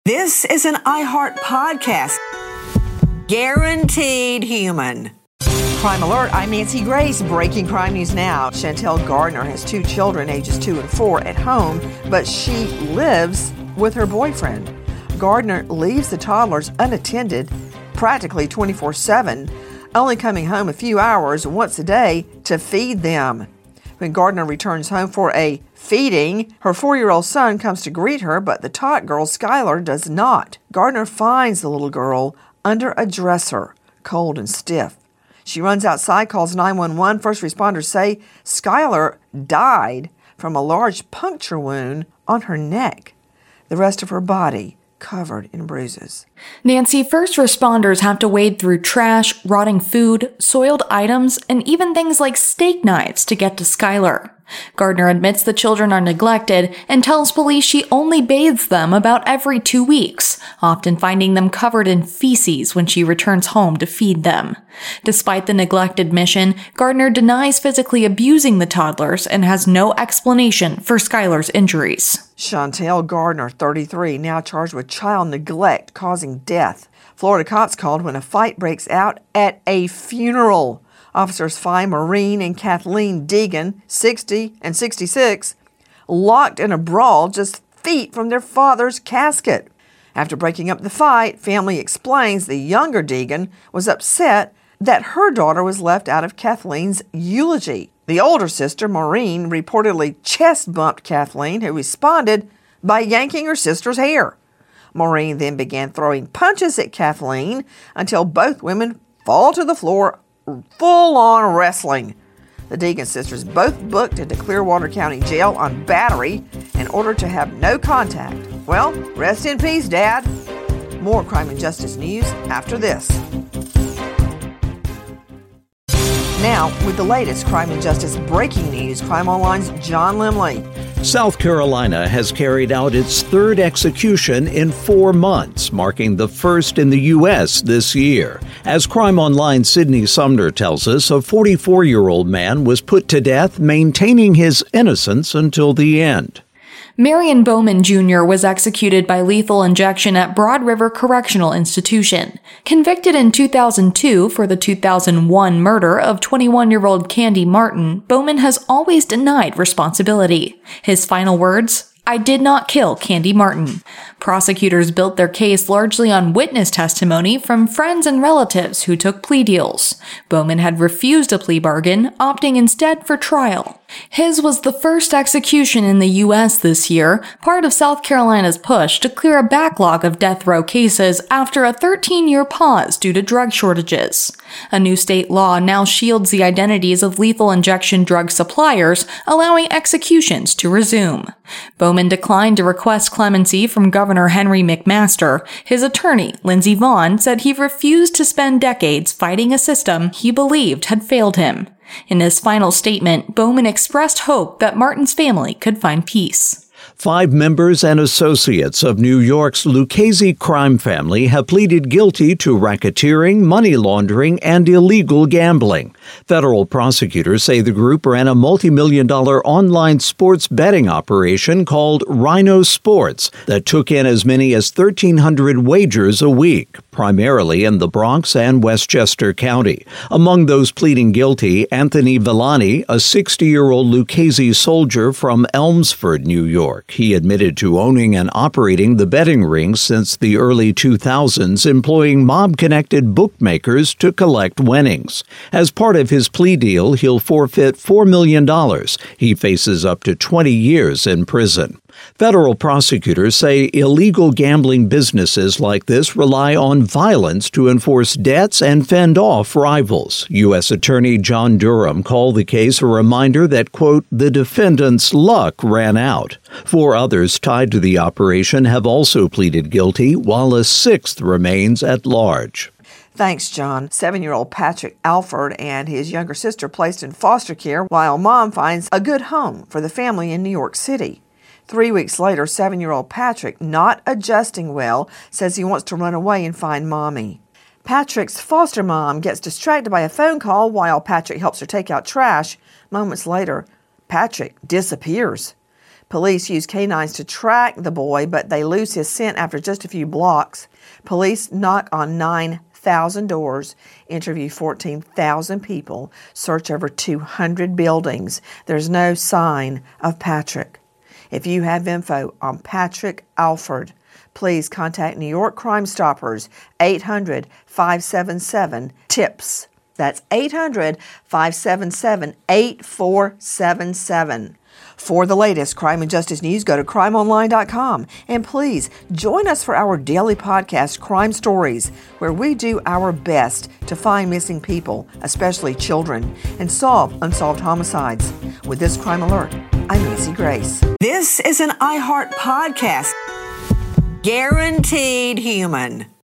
This is an iHeart podcast. Guaranteed human. Crime Alert, I'm Nancy Grace. Breaking crime news now. Chantel Gardner has 2 children, ages 2 and 4, at home, but she lives with her boyfriend. Gardner leaves the toddlers unattended practically 24/7, only coming home a few hours once a day to feed them. When Gardner returns home for a feeding, her 4-year-old son comes to greet her, but the tot girl, Skylar, does not. Gardner finds the little girl under a dresser, cold and stiff. She runs outside, calls 911. First responders say Skylar died from a large puncture wound on her neck. The rest of her body covered in bruises. Nancy, first responders have to wade through trash, rotting food, soiled items, and even things like steak knives to get to Skylar. Gardner admits the children are neglected and tells police she only bathes them about every 2 weeks, often finding them covered in feces when she returns home to feed them. Despite the neglected mission, Gardner denies physically abusing the toddlers and has no explanation for Skylar's injuries. Chantel Gardner, 33, now charged with child neglect causing death. Florida cops called when a fight breaks out at a funeral. Officers find Maureen and Kathleen Deegan, 60 and 66, locked in a brawl just feet from their father's casket. After breaking up the fight, family explains the younger Deegan was upset that her daughter was left out of Kathleen's eulogy. The older sister, Maureen, reportedly chest-bumped Kathleen, who responded by yanking her sister's hair. Maureen then began throwing punches at Kathleen until both women fall to the floor, full-on wrestling. The Deegan sisters both booked into Clearwater County Jail on battery in order to have no contact. Well, rest in peace, Dad. More crime and justice news after this. Now, with the latest crime and justice breaking news, Crime Online's John Limley. South Carolina has carried out its 3rd execution in 4 months, marking the first in the U.S. this year. As Crime Online's Sydney Sumner tells us, a 44-year-old man was put to death, maintaining his innocence until the end. Marion Bowman Jr. was executed by lethal injection at Broad River Correctional Institution. Convicted in 2002 for the 2001 murder of 21-year-old Candy Martin, Bowman has always denied responsibility. His final words: "I did not kill Candy Martin." Prosecutors built their case largely on witness testimony from friends and relatives who took plea deals. Bowman had refused a plea bargain, opting instead for trial. His was the first execution in the U.S. this year, part of South Carolina's push to clear a backlog of death row cases after a 13-year pause due to drug shortages. A new state law now shields the identities of lethal injection drug suppliers, allowing executions to resume. Bowman declined to request clemency from Governor Henry McMaster. His attorney, Lindsey Vaughn, said he refused to spend decades fighting a system he believed had failed him. In his final statement, Bowman expressed hope that Martin's family could find peace. 5 members and associates of New York's Lucchese crime family have pleaded guilty to racketeering, money laundering, and illegal gambling. Federal prosecutors say the group ran a multi-million-dollar online sports betting operation called Rhino Sports that took in as many as 1,300 wagers a week, primarily in the Bronx and Westchester County. Among those pleading guilty, Anthony Villani, a 60-year-old Lucchese soldier from Elmsford, New York. He admitted to owning and operating the betting ring since the early 2000s, employing mob-connected bookmakers to collect winnings. As part of his plea deal, he'll forfeit $4 million. He faces up to 20 years in prison. Federal prosecutors say illegal gambling businesses like this rely on violence to enforce debts and fend off rivals. U.S. Attorney John Durham called the case a reminder that, quote, the defendant's luck ran out. 4 others tied to the operation have also pleaded guilty, while a 6th remains at large. Thanks, John. 7-year-old Patrick Alford and his younger sister placed in foster care while mom finds a good home for the family in New York City. 3 weeks later, 7-year-old Patrick, not adjusting well, says he wants to run away and find Mommy. Patrick's foster mom gets distracted by a phone call while Patrick helps her take out trash. Moments later, Patrick disappears. Police use canines to track the boy, but they lose his scent after just a few blocks. Police knock on 9,000 doors, interview 14,000 people, search over 200 buildings. There's no sign of Patrick. If you have info on Patrick Alford, please contact New York Crime Stoppers, 800-577-TIPS. That's 800-577-8477. For the latest crime and justice news, go to crimeonline.com. And please join us for our daily podcast, Crime Stories, where we do our best to find missing people, especially children, and solve unsolved homicides. With this crime alert, I'm Nancy Grace. This is an iHeart podcast. Guaranteed human.